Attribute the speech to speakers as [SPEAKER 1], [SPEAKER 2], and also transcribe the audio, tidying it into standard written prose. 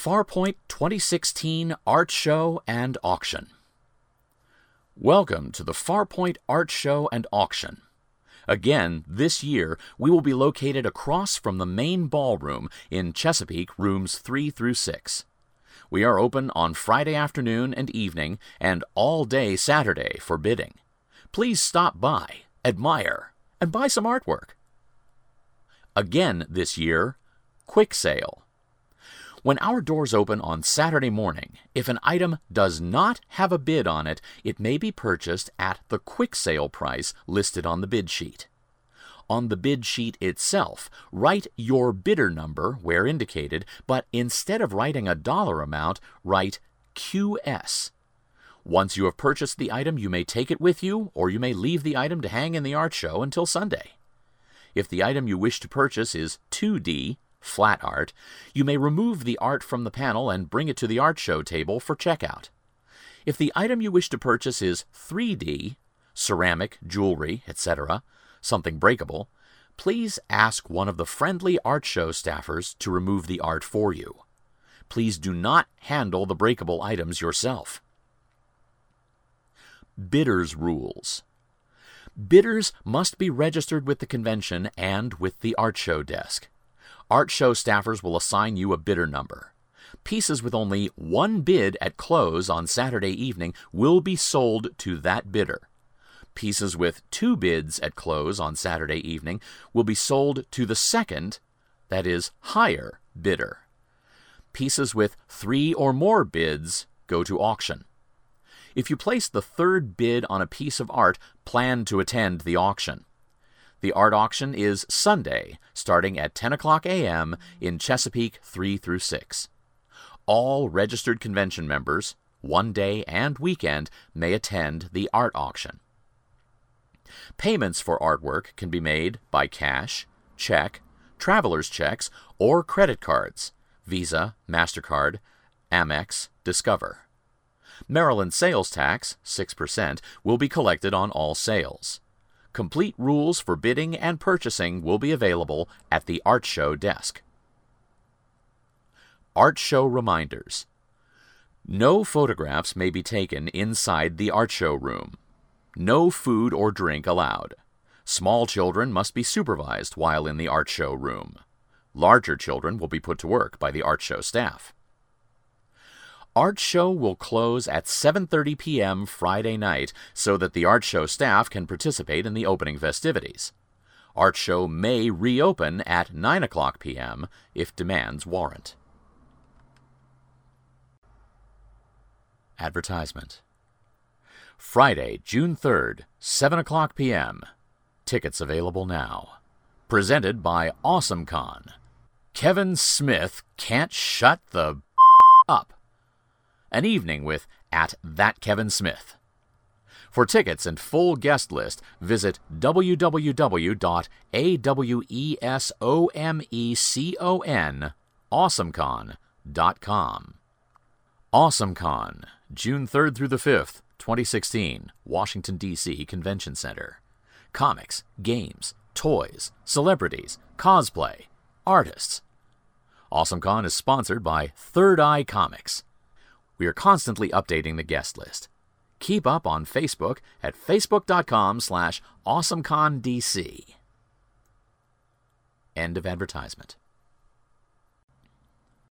[SPEAKER 1] Farpoint 2016 Art Show and Auction. Welcome to the Farpoint Art Show and Auction. Again, this year, we will be located across from the main ballroom in Chesapeake, rooms 3 through 6. We are open on Friday afternoon and evening and all day Saturday for bidding. Please stop by, admire, and buy some artwork. Again this year, quick sale. When our doors open on Saturday morning, if an item does not have a bid on it, it may be purchased at the quick sale price listed on the bid sheet. On the bid sheet itself, write your bidder number where indicated, but instead of writing a dollar amount, write QS. Once you have purchased the item, you may take it with you, or you may leave the item to hang in the art show until Sunday. If the item you wish to purchase is 2D, flat art, you may remove the art from the panel and bring it to the art show table for checkout. If the item you wish to purchase is 3D, ceramic, jewelry, etc., something breakable, please ask one of the friendly art show staffers to remove the art for you. Please do not handle the breakable items yourself. Bidders' rules. Bidders must be registered with the convention and with the art show desk. Art show staffers will assign you a bidder number. Pieces with only one bid at close on Saturday evening will be sold to that bidder. Pieces with 2 bids at close on Saturday evening will be sold to the second, that is, higher bidder. Pieces with 3 or more bids go to auction. If you place the 3rd bid on a piece of art, plan to attend the auction. The art auction is Sunday, starting at 10 o'clock a.m. in Chesapeake 3 through 6. All registered convention members, one day and weekend, may attend the art auction. Payments for artwork can be made by cash, check, traveler's checks, or credit cards, Visa, MasterCard, Amex, Discover. Maryland sales tax, 6%, will be collected on all sales. Complete rules for bidding and purchasing will be available at the art show desk. Art show reminders. No photographs may be taken inside the art show room. No food or drink allowed. Small children must be supervised while in the art show room. Larger children will be put to work by the art show staff. Art show will close at 7:30 p.m. Friday night so that the art show staff can participate in the opening festivities. Art show may reopen at 9 o'clock p.m. if demands warrant. Advertisement. Friday, June 3rd, 7 o'clock p.m. Tickets available now. Presented by AwesomeCon. Kevin Smith can't shut the up. An evening with @ThatKevinSmith. For tickets and full guest list, visit www.awesomecon.com. AwesomeCon, June 3rd through the 5th, 2016, Washington, D.C. Convention Center. Comics, games, toys, celebrities, cosplay, artists. AwesomeCon is sponsored by Third Eye Comics. We are constantly updating the guest list. Keep up on Facebook at facebook.com/AwesomeConDC. End of advertisement.